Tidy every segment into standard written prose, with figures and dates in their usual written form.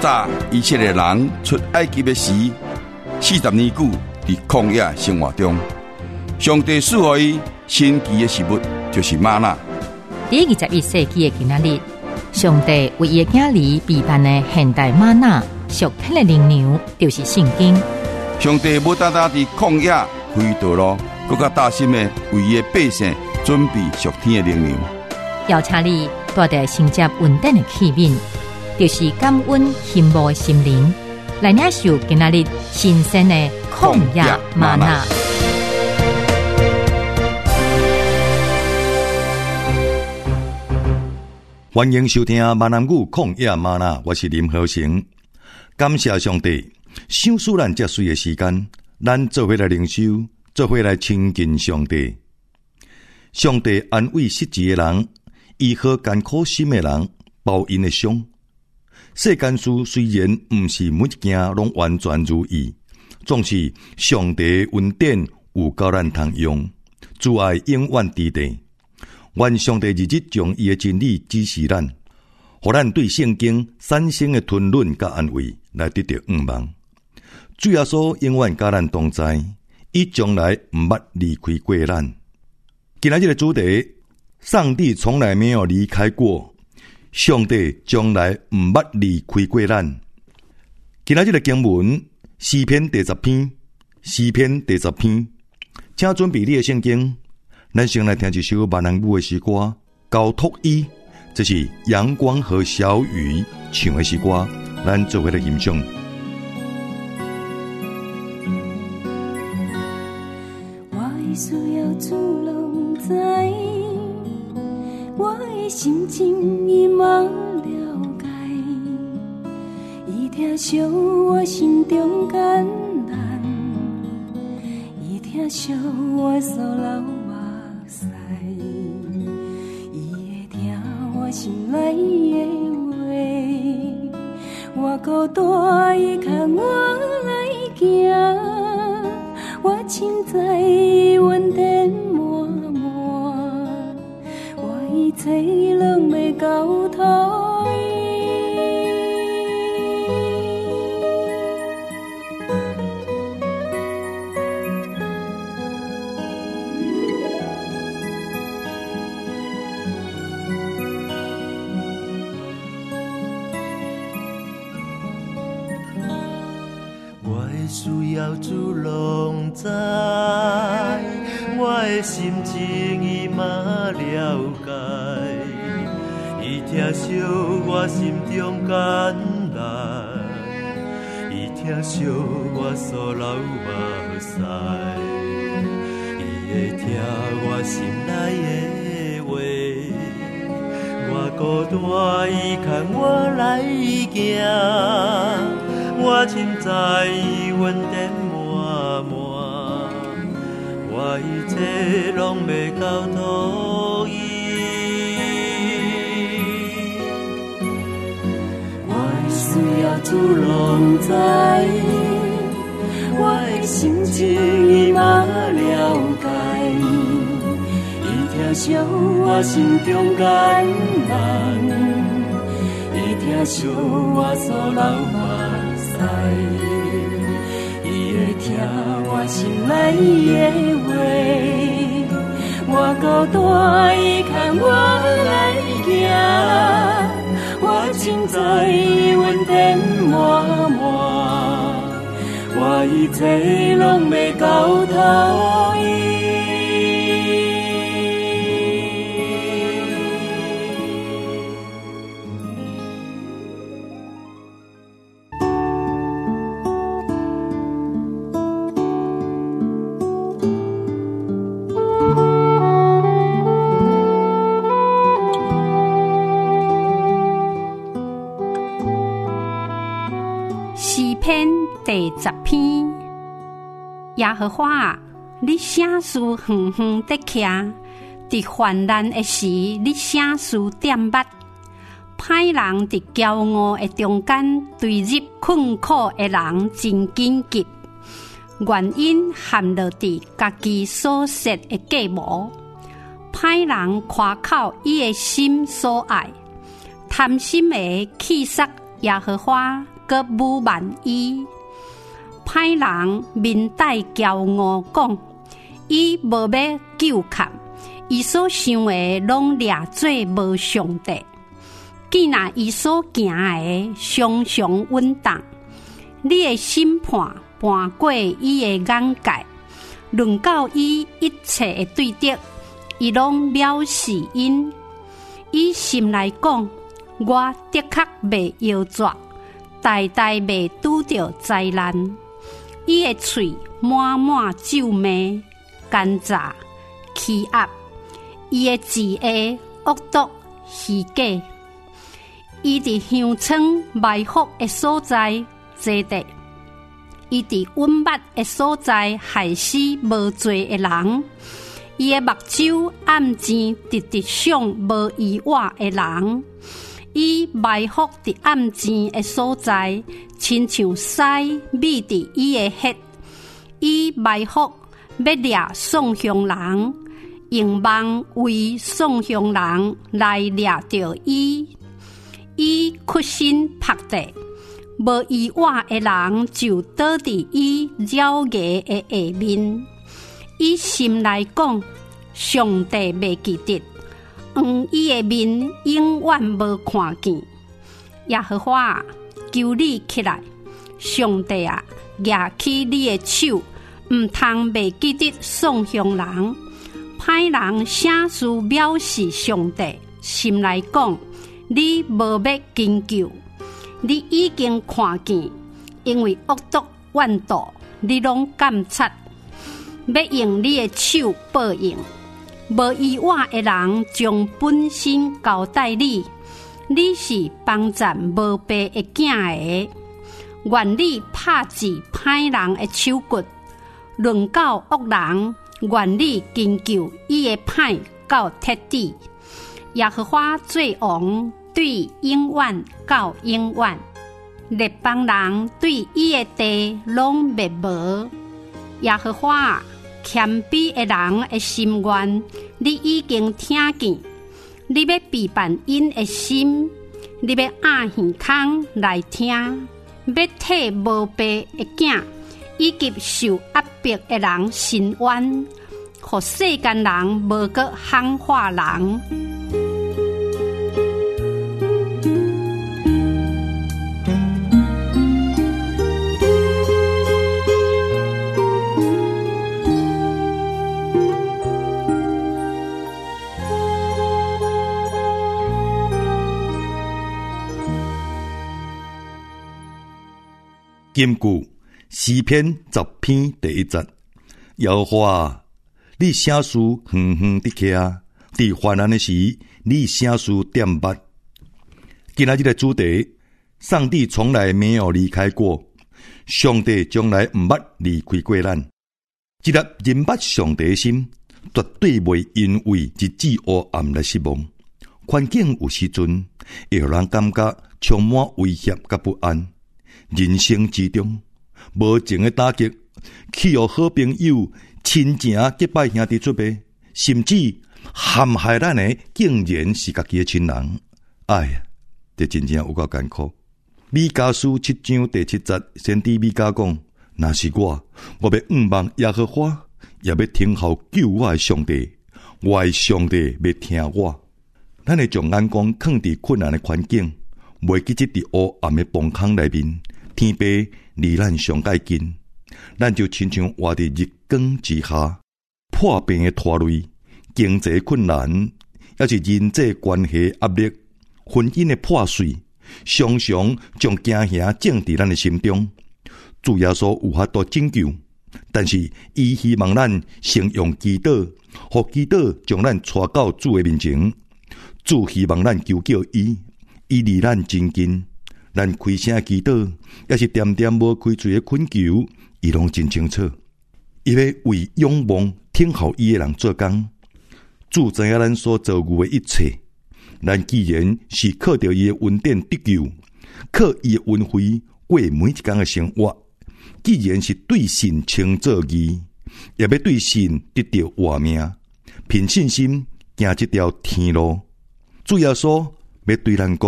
早以色列人出埃及的时，40年久伫曠野生活中，上帝赐予伊神奇的食物，就是吗哪。 第21世纪的今仔日，上帝为伊的囝儿备办的现代吗哪，属天的灵粮，就是圣经。 上帝无单单伫曠野开道路，更加大心的为伊的百姓准备属天的灵粮。 邀请你带着承接稳定的器皿，就是感恩羡慕的心灵，来领受今仔日新鲜的曠野嗎哪。 欢迎收听闽南语曠野嗎哪，我是林和成。感谢上帝，赏赐咱这水的时间，咱做伙来灵修，做伙来亲近上帝。上帝安慰失志的人，医好艰苦心的人，包因的伤。世间事虽然不是每一件拢完全如意，总是上帝恩典有够咱通用，主爱永远伫地。愿上帝日日将伊的真理指示咱，互咱对圣经产生的吞论甲安慰，来得到盼望。主耶稣永远甲咱同在，伊将来毋捌离开过咱。今仔日的主题，上帝从来没有离开过，上帝将来毋捌离开过咱。今仔日的经文，诗篇第10篇，诗篇第10篇，请准备你的圣经。咱先来听一首闽南语的诗歌，交托伊，这是阳光和小雨唱的诗歌，咱做伙来欣赏。 我的需要主拢知，我的心情伊嘛了解，伊听惜我心中艰难，伊听惜我所流心内的话，我孤单伊牵我来行，我凊彩伊恩典满满，我一切拢要交托伊。 需要主拢知，我的心情伊嘛了解，伊听惜我心中艰难，伊听惜我所流目屎，伊会听我心内的话，我孤单伊牵我来行，我凊彩伊恩典满满，我一切拢要交托伊。我的需要主拢知，我的心情伊嘛了解，伊听惜我心中艰难，伊听惜我所流伊会听我心内的话，我孤单伊牵我来行，我凊彩伊恩典满满，我一切拢要交托伊。 诗篇第10篇，耶和华啊，你圣事远远地徛，伫患难的时，你圣事点捌。歹人伫骄傲的中间，对入困苦的人真紧急。原因含落伫家己所设的计谋。歹人夸口伊的心所爱，贪心的气杀耶和华， 阁武万伊。歹人面带骄傲讲，伊无要救看，伊所想的拢掠做无上帝。既然伊所行的常常稳当，你的审判搬过伊的眼界，论到伊一切的对敌，伊拢藐视因。伊心内讲，我的确未夭折，代代未拄着灾难。伊的嘴满满咒骂、奸诈、欺压，伊的字下恶毒、虚假。伊伫乡村埋伏的所在坐地，伊伫温密的所在害死无罪的人。伊的目睭暗箭直直向无意外的人。伊埋伏伫暗箭的所在，亲像屎密伫伊的血。伊埋伏要掠宋乡人，用梦为宋乡人来掠着伊。伊屈身趴地，无意外的人就倒伫伊妖孽的下面。伊心内讲，上帝未记得，伊的面永远无看见。耶和华，求你起来，上帝啊，举起你的手，毋通未记得宋乡人。歹人啥事藐视上帝，心内讲，你无要拯救，你已经看见，因为恶毒怨妒，你拢监察，要用你的手报应。无意外的人将本身交代你，你是帮赞无爸的囝个，愿你拍治歹人的手骨，论到恶人，愿你拯救伊的歹到彻底。耶和华做王，对永远到永远，列邦人对伊的地拢灭无。耶和华，谦卑的人的心愿，你已经听见。你要陪伴因的心，你要按耳孔来听，要替无爸的囝以及受压迫的人伸冤，互世间人无搁喊话人。 金句诗篇10篇第1节，耶和华，你啥事远远地徛，伫患难的时，你啥事点捌。今仔日的主题，上帝从来没有离开过，上帝从来毋捌离开过咱。一粒认捌上帝的心，绝对袂因为日子黑暗来失望。环境有时阵会让人感觉充满威胁甲不安。人生之中，无情的打击，去互好朋友、亲情结拜兄弟出卖，甚至陷害咱的，竟然是家己的亲人。哎呀，这真正有够艰苦。米迦书7章第7节，先知米迦讲：若是我要仰望耶和华，也要听候救我的上帝，我的上帝要听我。咱会将眼光放伫困难的环境，袂记伫黑暗的崩坑内面。天父离咱上界近，咱就亲像活伫日光之下，破病的拖累，经济困难，也是人际关系压力，婚姻的破碎，常常将惊吓种伫咱的心中。主耶稣有法度拯救，但是伊希望咱先用祈祷，互祈祷将咱带到主的面前。主希望咱求救伊，伊离咱真近。咱开声祈祷，也是点点无开嘴的恳求，伊拢真清楚。伊要为仰望听候伊的人做工。主知影咱所遭遇的一切，咱既然是靠着伊的恩典得救，靠伊的恩惠过每一天的生活，既然是对神称作义，也要对神得到活命，凭信心行这条天路。主耶稣要对咱讲：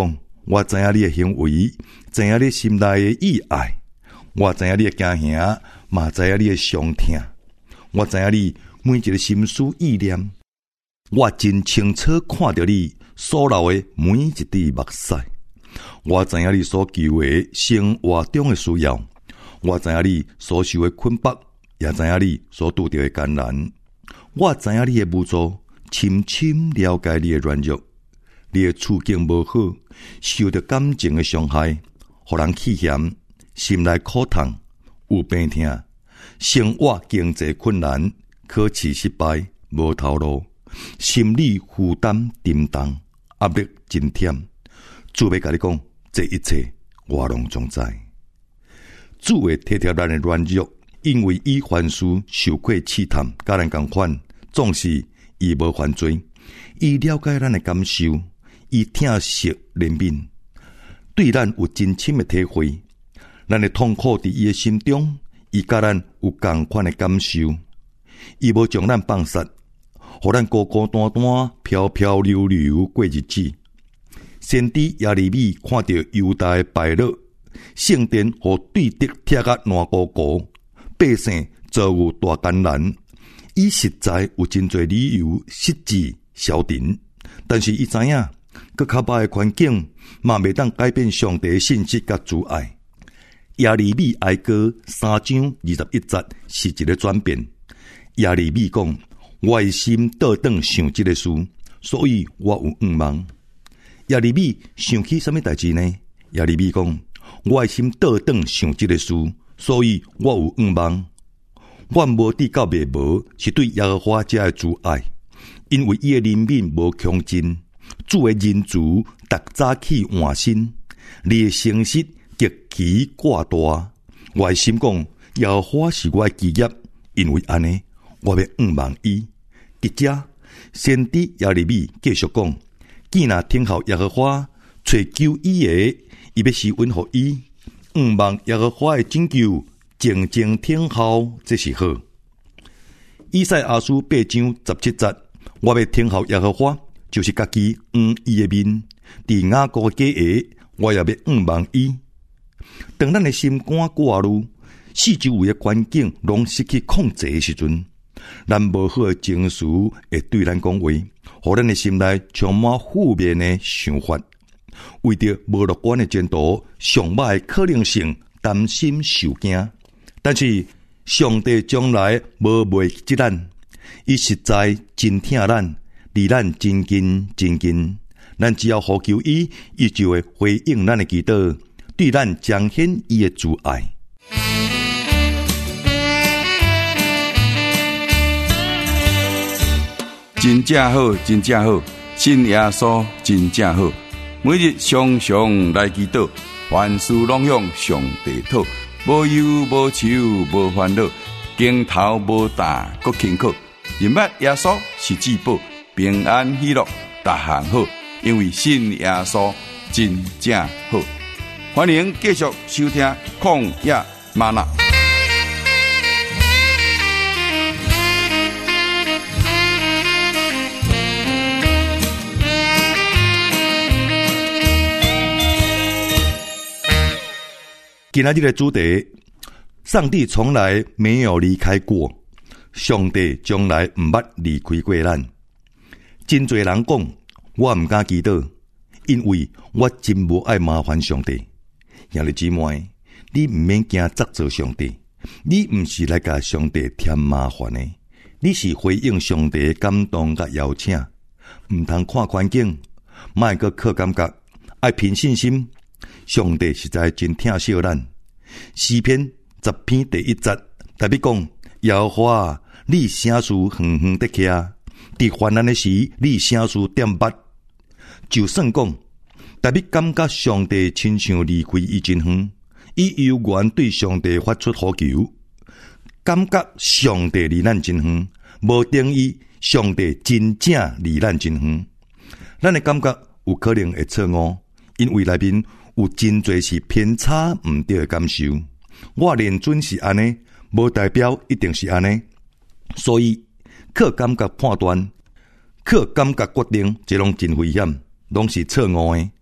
我知影你的行为，知影你心内的意爱，我知影你的家兄，嘛知影你的伤痛，我知影你每一个心思意念，我真清楚看到你所流的每一滴目屎，我知影你所求的生活中的需要，我知影你所受的困迫，也知影你所拄到的艰难，我知影你的无助，深深了解你的软弱，你的处境无好，受到感情的伤害，互人气嫌，心内苦痛，有病痛，生活经济困难，考试失败，无头路，心理负担沉重，压力真忝。主要甲你讲，这一切我拢总知。主会体贴咱的软弱，因为伊凡事受过试探，甲咱同款，总是伊无犯罪，伊了解咱的感受，伊疼惜怜悯，对咱有真深的体会。咱的痛苦伫伊的心中，伊甲咱有同款的感受，伊无将咱放杀，互咱孤孤单单、飘飘流流过日子。先知耶利米看到犹大的败落，圣殿和对敌拆甲烂糊糊，百姓遭有大艰难，伊实在有真侪理由失志消沉，但是伊知影，搁较歹的环境嘛袂当改变上帝的信息甲主爱。耶利米哀歌3章21节是一个转变。耶利米讲：我的心倒转想这个事，所以我有愿望。耶利米想起什么代志呢？耶利米讲：我的心倒转想这个事，所以我有愿望。我无得到灭无，是对耶和华家的主爱，因为伊的怜悯无穷尽，主的仁慈逐早起换新，你的诚实极其挂大。我的心讲：耶和华是我的基业，因为安尼，我要仰望伊。伫遮，先知耶利米继续讲：既若听候耶和华，找求伊的，伊要施恩予伊，仰望耶和华的拯救，静静听候，这是好。以赛亚书8章17节：我要听候耶和华，就是家己伊的面，伫雅各的家下，我也要仰望伊。当咱的心肝挂虑，四周围的环境拢失去控制的时阵，咱无好的情绪会对咱讲话，互咱的心内充满负面的想法，为着无乐观的前途、上歹的可能性，担心受惊。但是上帝将来无袂记咱，伊实在真疼咱，离咱真近真近。咱只要呼求伊，伊就会回应咱的祈祷，对咱彰显伊的主爱。 真正好，真正好，信耶稣真正好。每日常常来祈祷，凡事拢向上帝讨，无忧无愁无烦恼，肩头无担搁轻巧。认捌耶稣是至宝，平安喜乐逐项好，因为信耶稣真正好。欢迎继续收听旷野吗哪。 今天的主题：上帝从来没有离开过，上帝将来唔捌离开过咱。真侪人讲，我唔敢祈祷，因为我真无爱麻烦上帝。兄弟姊妹，你唔免惊责责上帝，你唔是来甲上帝添麻烦的，你是回应上帝的感动甲邀请。唔通看环境，莫个靠感觉，爱凭信心。上帝实在真疼惜咱。诗篇10篇第1节，特别讲：耶和华，你声势远远的徛，伫患难的时，你声势点捌。就算讲，特别感觉上帝亲像离开伊真远，伊犹原对上帝发出呼求，感觉上帝离咱真远，无定义上帝真正离咱真远。咱的感觉有可能会错误，因为内面有真侪是偏差唔对的感受。我认准是安尼，无代表一定是安尼。所以靠感觉判断、靠感觉决定，这拢真危险，拢是错误的。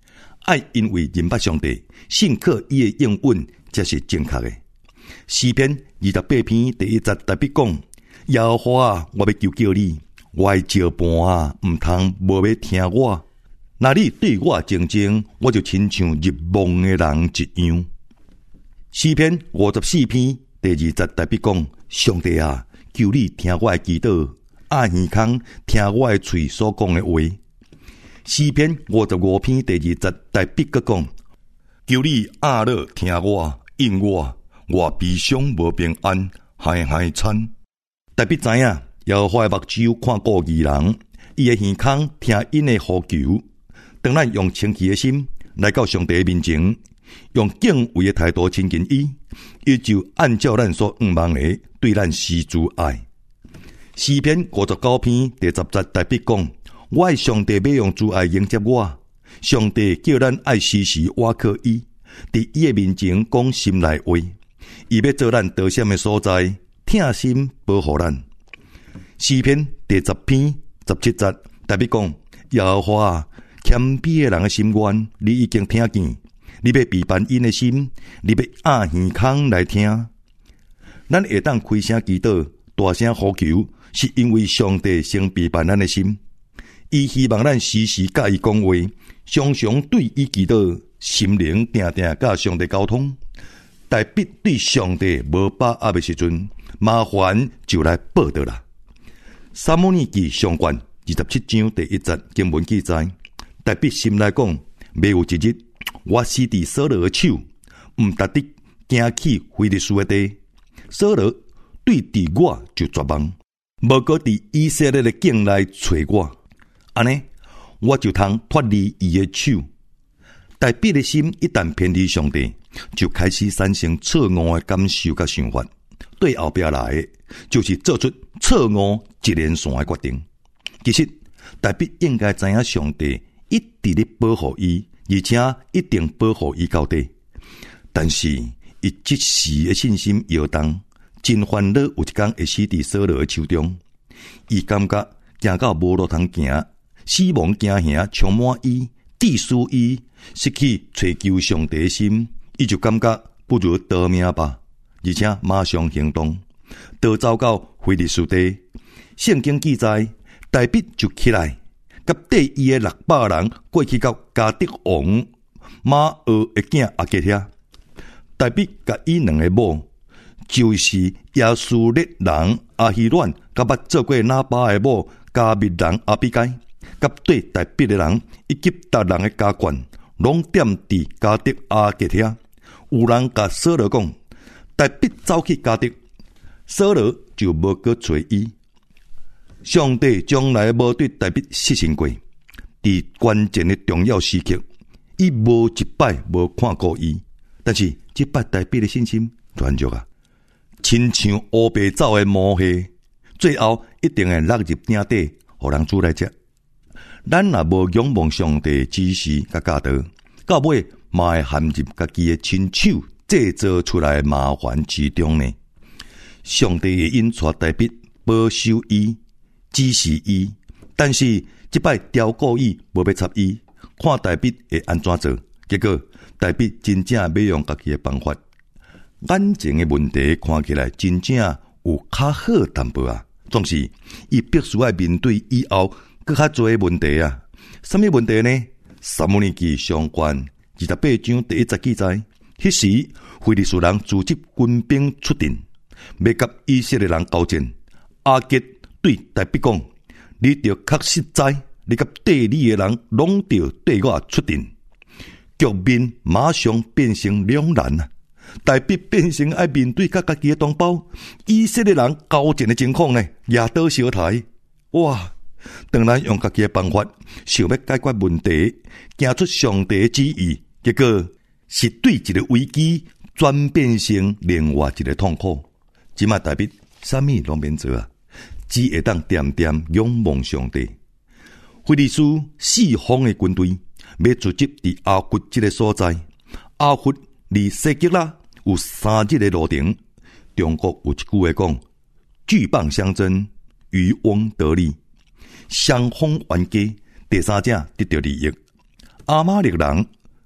爱因为认捌上帝，信靠伊的应允才是正确的。诗篇28篇第1节特别讲：耶和华啊，我要求叫你，我的招伴啊，毋通无要听我。若你对我静静，我就亲像入梦的人一样。诗篇54篇第2节特别讲：上帝啊，求你听我的祈祷，按耳孔听我的嘴所讲的话。诗篇55篇第2节特别个讲：求你阿乐听我，应我悲伤无平安，嗨嗨惨。特别知影，耶和华的目睭看顾义人，伊的耳孔听因的呼求。当咱用清气的心来到上帝的面前，用敬畏的态度亲近伊，伊就按照咱所仰望的对咱施主爱。诗篇59篇第10节特别讲：我的上帝要用主爱迎接我，上帝叫咱爱时时倚靠伊，伫伊的面前讲心内话，伊要做咱得险的所在，疼心保护咱。诗篇第10篇17节特别讲：耶和华啊，谦卑的人的心愿，你已经听见，你要陪伴因的心，你要按耳孔来听。咱会当开声祈祷，大声呼求，是因为上帝先陪伴咱的心。伊希望咱时时甲伊讲话，常常对伊祈祷，心灵定定甲上帝沟通。代笔对上帝无把握的时阵，麻烦就来报道啦。撒母耳记上卷27章第1节经文记载，代笔心内讲：未有一日，我死伫扫罗的手，毋值得行起非利士的地。扫罗对伫我就绝望，无搁伫以色列的境内找我，安尼我就通脱离伊的手。代笔的心一旦偏离上帝，就开始产生错误的感受甲想法，对后壁来的就是做出错误一连串的决定。其实代笔应该知影上帝一直咧保护伊，而且一定保护伊到底。但是伊即时的信心摇动，真烦恼有一天会死伫扫罗的手中。伊感觉行到无路通行，死亡惊吓充满伊，致使伊失去追求上帝的心，伊就感觉不如逃命吧，而且马上行动，逃走到非利士地。圣经记载，代笔就起来，甲缀伊的600人过去到加得王马俄的囝阿吉遐。代笔甲伊2个某，就是耶苏列人阿希乱，甲捌做过拿巴的某加密人阿比该，甲对代笔的人以及达人的家眷，拢踮伫加得阿吉遐。有人甲扫罗讲，代笔走去加得，扫罗就无搁找伊。上帝从来无对代笔失信过，伫关键的重要时刻，伊无一摆无看过伊。但是这摆代笔的信心软弱啊，亲像乌白走的毛蟹，最后一定会落入鼎底，互人煮来食。咱若无仰望上帝指示甲教导，到尾嘛会陷入家己的亲手制造出来的麻烦之中呢。上帝会因带代笔保守伊，指示伊，但是这摆刁过伊，无要插伊，看代笔会安怎做。结果代笔真正要用家己的办法。眼前的问题看起来真正有较好淡薄啊，总是伊必须要面对以后更较多的问题啊。什么问题呢？撒母耳记上卷28章第1节记载，迄时非利士人组织军兵出阵，要甲以色列人交战。阿吉对代笔讲：你着确实知，你甲对你的人拢着对我出阵。局面马上变成两难啊！代笔变成爱面对甲家己的同胞以色列人交战的情况呢，压倒小台。哇！当然用家己的办法，想要解决问题，行出上帝的旨意，结果是对一个危机转变成另外一个痛苦。即卖代笔啥物拢免做啊，只会当点点仰望上帝。非利士4方的军队要聚集伫阿弗这个所在，阿弗离西吉拉有3日的路程。中国有一句话讲：鹬蚌相争，渔翁得利。双方冤家，第三者得到利益。阿玛力人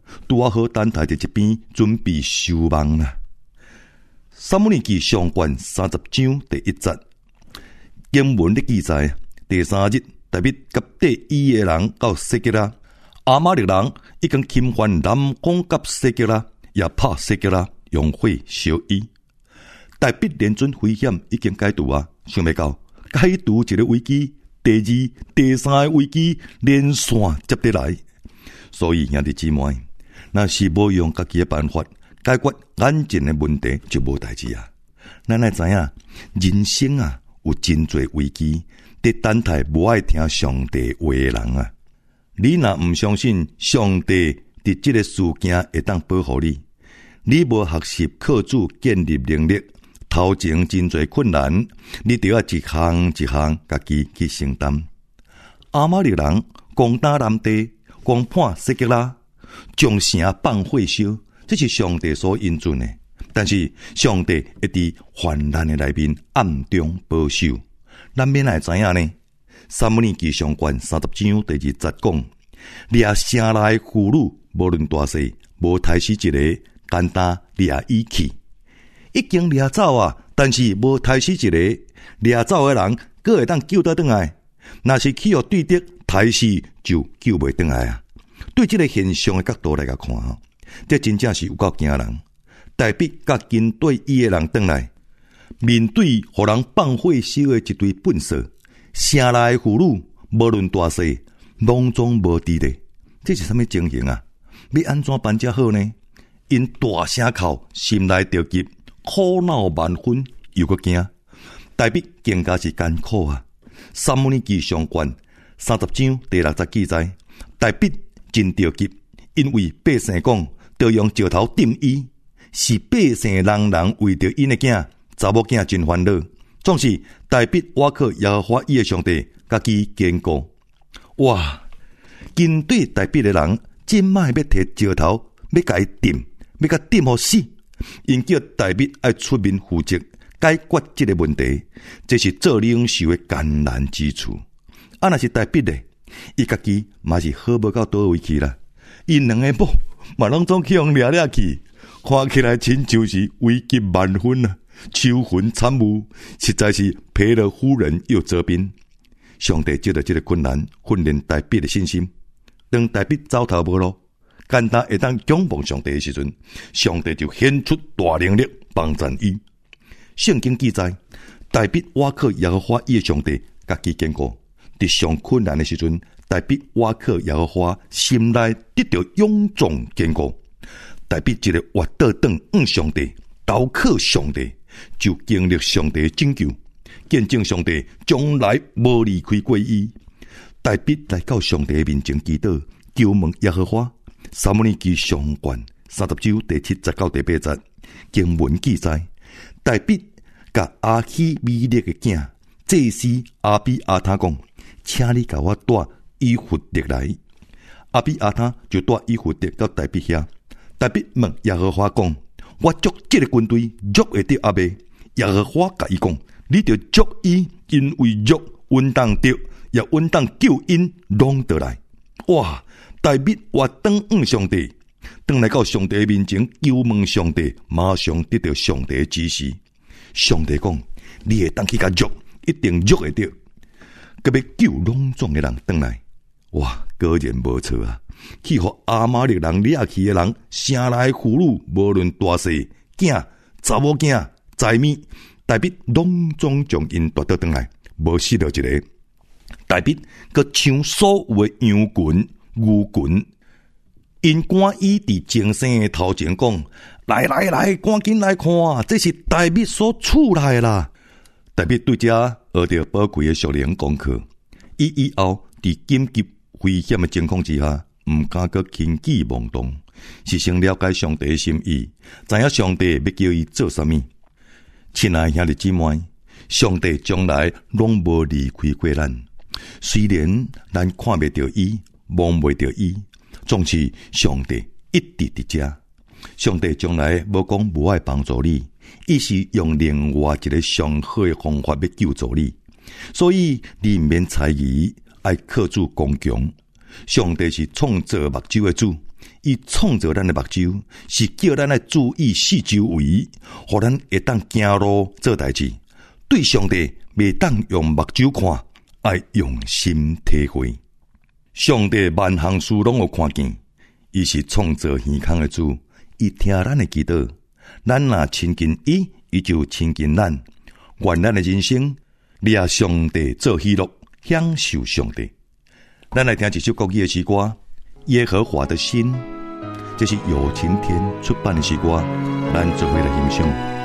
拄啊好等待伫一边准备收网啦。撒母耳記上卷30章第1節，經文的記載，第3日，大衛甲第伊的人到西吉拉，亞瑪力人已經侵犯南宮甲西吉拉，也拍西吉拉，用火燒伊。大衛連準危險已經解除啊，想袂到解除一個危機，第2、第3個危機連線接得來，所以兄弟姊妹，若是無用家己的辦法解決眼前的問題，就無代志啊！咱來知影，人生啊有真濟危機，得等待無愛聽上帝話的人啊！你若唔相信上帝佇這個事件會當保護你，你無學習靠主建立能力，頭前真濟困難，你就要一項一項家己去承擔。亞瑪力人攻打南地，攻破西吉拉，將城放火燒。這是上帝所應准的，但是上帝會佇患難的內面暗中保守。咱免來知影呢？撒母耳記上卷30章第2節講，掠城內婦女，無論大細，無殺死一個，簡單掠伊去。已經掠走啊，但是無殺死一個，掠走的人，閣會當救得轉來。若是去互對敵殺死，就救袂轉來啊！對這個現象的角度來甲看啊。這真正是有夠驚人，大衛甲跟對伊的人轉來，面對互人放火燒的一堆糞掃，城內婦女無論大細，攏總無佇咧。這是啥物情形啊？要安怎辦才好呢？因大聲哭，心內着急，苦惱萬分，又閣驚。大衛更加是艱苦啊！撒母耳記上卷30章第6節記載，大衛真着急，因為百姓講。就用石頭釘伊，是百姓人人為着因的囝查某囝真煩惱。總是大衛倚靠耶和華伊的上帝，家己堅固。哇！跟對大衛的人，真賣要摕石頭，要甲伊釘，要甲釘互死。因叫大衛愛出面負責解決這個問題，這是做領袖的艱難之處。啊，若是大衛咧，伊家己嘛是好無到倒位去啦。因兩個某嘛攏總去用掠掠去，看起來親像是危急萬分啊，愁雲慘霧，實在是賠了夫人又折兵。上帝借着這個困難訓練大衛的信心，當大衛走投無路，簡單會當仰望上帝的時陣，上帝就顯出大能力幫助伊。聖經記載，大衛倚靠耶和華伊的上帝，家己堅固，在上困難的時陣。大衛倚靠耶和華，心內得到勇壯堅固。大衛一個活倒轉上帝，投靠上帝，就經歷上帝的拯救，見證上帝將來無離開過伊。大衛來到上帝面前祈禱，求問耶和華。撒母耳記上卷30章第7節到第8節，經文記載，大衛甲亞希米勒的囝祭司亞比亞他講，請你甲我帶以弗得來。亞比亞他就帶以弗得到大衛遐。大衛問耶和華講，我捉這個軍隊捉會得阿未？耶和華甲伊講，你就捉伊，因為捉穩當得，也穩當救因攏得來。哇！大衛活轉上帝，轉來到上帝面前求問上帝，馬上得到上帝的指示。上帝講，你會當去甲捉，一定捉會得，個要救攏總的人轉來。哇，果然無錯啊！去互亞瑪力人掠去的人，城內婦女無論大細、囝、查某囝、財物，大衛攏總將因奪倒轉來，無死到一個。大衛閣搶所有的羊群、牛群，因趕伊佇前生的頭前講：來來來，趕緊來看，這是大衛所厝來啦！大衛對這學到寶貴的屬靈功課，伊以後佇緊急危險的情況之下，唔敢閣輕舉妄動，是先了解上帝的心意，知影上帝要叫伊做啥物。親愛兄弟姊妹，上帝將來攏無離開過咱，雖然咱看袂到伊，摸袂到伊，總是上帝一直佇遮。上帝將來無講無愛幫助你，伊是用另外一個上好的方法要救助你，所以你毋免猜疑，愛靠主剛強。 上帝是创造目睭的主，伊创造咱的目睭，是叫咱来注意四周围，互咱会当行路做代志。对上帝袂当用目睭看，爱用心体会。上帝万行事拢有看见，伊是创造耳孔的主，伊听咱的祈祷，咱若亲近伊，伊就亲近咱。愿咱的人生掠上帝做喜乐，享受上帝。咱来听一首国语的诗歌《耶和华的心》，这是有晴天出版的诗歌，咱做伙来欣赏。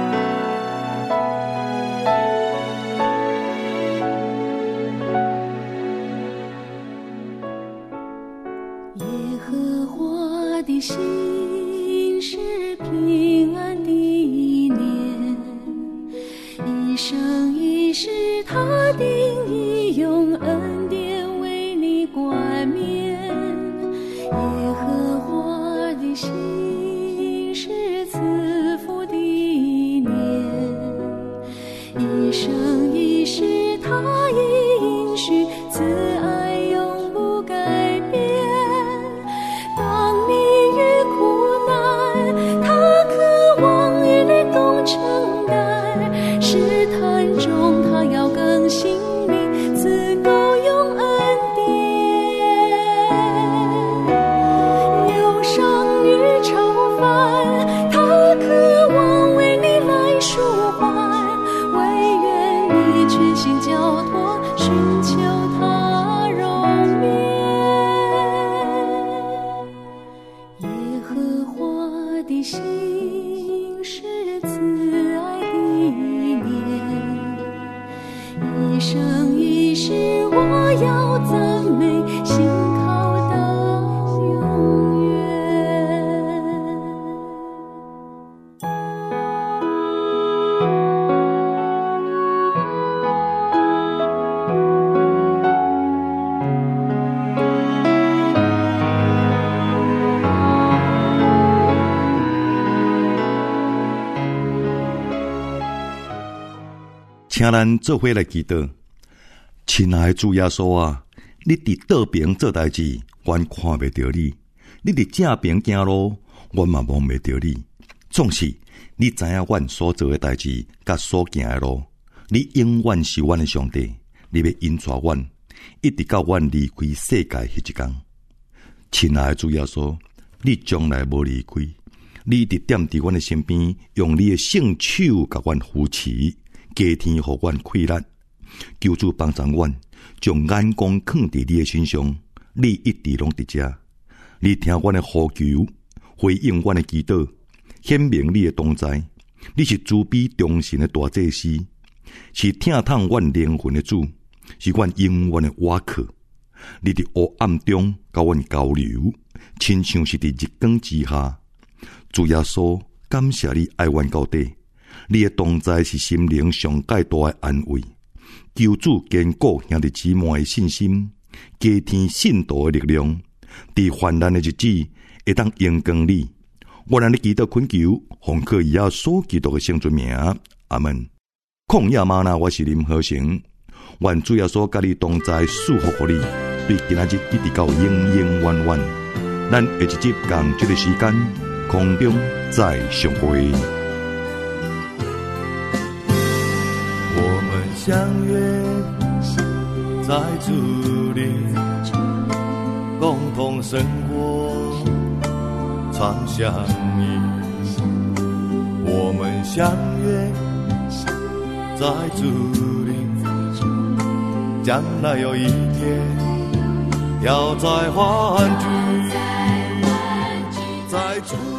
耶和华的心是平安的念，一生一世他定义用恩典为你冠冕。耶和华的心是慈父的念，一生一世他应许慈爱永不改变。当你遇苦难，他渴望与你共承担，试探中他要更新你，赐够用恩典。忧伤与愁烦，他渴望为你来舒缓，唯愿你全心交托，寻求他容面。耶和华的心是慈爱的念，一生一世我要赞美，信靠到永远。 请咱做伙来祈祷。亲爱的主耶稣啊，你伫倒边做代志，阮看袂到你；你伫正边行路，阮嘛望袂到你。总是你知影阮所做的代志，甲所行的路。你永远是阮的上帝，你要引带阮，一直到阮离开世界迄一天。亲爱的主耶稣，你从来无离开，你一直踮伫阮的身边，用你的圣手甲阮扶持。加天互阮气力，求主帮助阮，将眼光放伫你的身上。你一直拢伫遮，你听阮的呼求，回应阮的祈祷，显明你的同在。你是慈悲忠心的大祭司，是疼痛阮灵魂的主，是阮永远的倚靠。你伫黑暗中甲阮交流，亲像是伫日光之下。主耶稣，感谢你爱阮到底。你的同在是心灵上介大的安慰，求主坚固兄弟姊妹的信心，加添信徒的力量，伫患难的日子会当荣光你。我让你祈祷恳求，奉靠耶稣基督的圣尊名，阿门。曠野吗哪，我是林和成，愿主耶稣甲你同在，祝福互你，对今仔日一直到永永远远。咱下一集同这个时间空中再相会。 相约在主里，共同生活，常相依。我们相约在主里，将来有一天要再欢聚，在主。